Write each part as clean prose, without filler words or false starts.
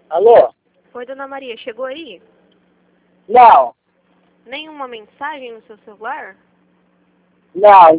Alô? Oi, dona Maria, chegou aí? Não, Nenhuma mensagem no seu celular? não,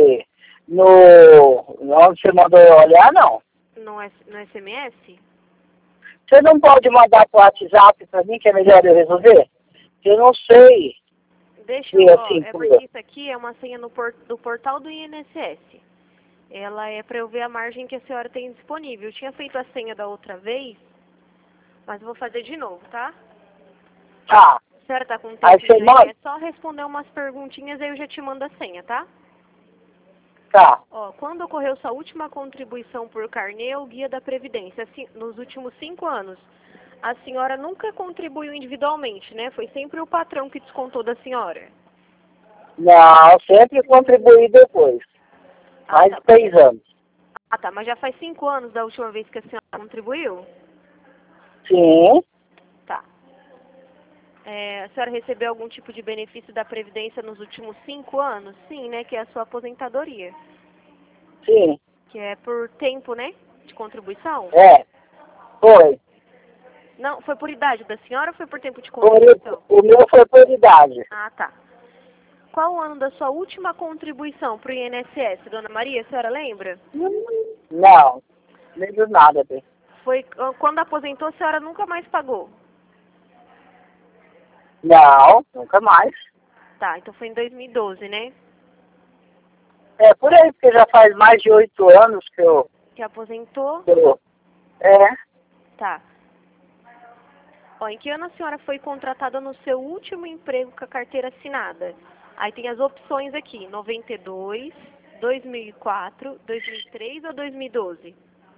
onde você mandou eu olhar, não. No SMS? Você não pode mandar pro WhatsApp pra mim, que é melhor eu resolver? Eu não sei. Deixa E eu, assim, é porque isso aqui é uma senha do portal do INSS. Ela é para eu ver a margem que a senhora tem disponível. Eu tinha feito a senha da outra vez, mas vou fazer de novo, tá? tá. A senhora tá com um Aí tempinho você aí? manda? É só responder umas perguntinhas aí eu já te mando a senha, tá? Tá. Ó, quando ocorreu sua última contribuição por carnê ou guia da Previdência? Assim, nos últimos 5 anos, a senhora nunca contribuiu individualmente, né? Foi sempre o patrão que descontou da senhora. Não, sempre contribuí depois. Mais de 3 anos. Ah, tá. Mas já faz 5 anos da última vez que a senhora contribuiu? Sim, Tá. A senhora recebeu algum tipo de benefício da Previdência nos últimos 5 anos? Sim, né? Que é a sua aposentadoria. sim. Que é por tempo, né? De contribuição? É, foi. Não, foi por idade da senhora ou foi por tempo de contribuição? O meu foi por idade. Ah, tá. Qual o ano da sua última contribuição para o INSS, dona Maria? A senhora lembra? Não, nem do nada, bem. Foi quando aposentou, a senhora nunca mais pagou? Não, nunca mais. Tá, então foi em 2012, né? É por aí, porque já faz mais de 8 anos que eu... Que aposentou? É, Tá. Ó, em que ano a senhora foi contratada no seu último emprego com a carteira assinada? Aí tem as opções aqui, 92, 2004, 2003 ou 2012?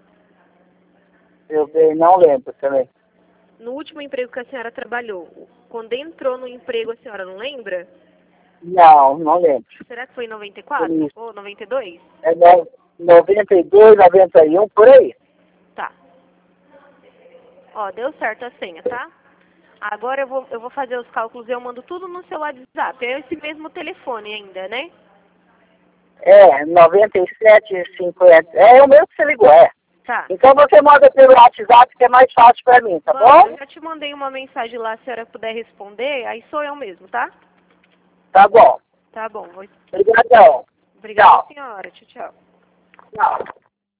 eu bem não lembro também. No último emprego que a senhora trabalhou, quando entrou no emprego, a senhora não lembra? Não, não lembro. Será que foi em 94 ou 92? É 92, 91, por aí. Tá. Ó, deu certo a senha, tá? Agora eu vou fazer os cálculos e eu mando tudo no seu WhatsApp. É esse mesmo telefone ainda, né? É, 97, 50. É o mesmo que você ligou, é. Tá. Então você manda pelo WhatsApp que é mais fácil pra mim, tá bom? Eu já te mandei uma mensagem lá, se a senhora puder responder, aí sou eu mesmo, tá? Tá bom. Tá bom. Obrigadão. Obrigada, Tchau. senhora. Tchau, tchau. Tchau.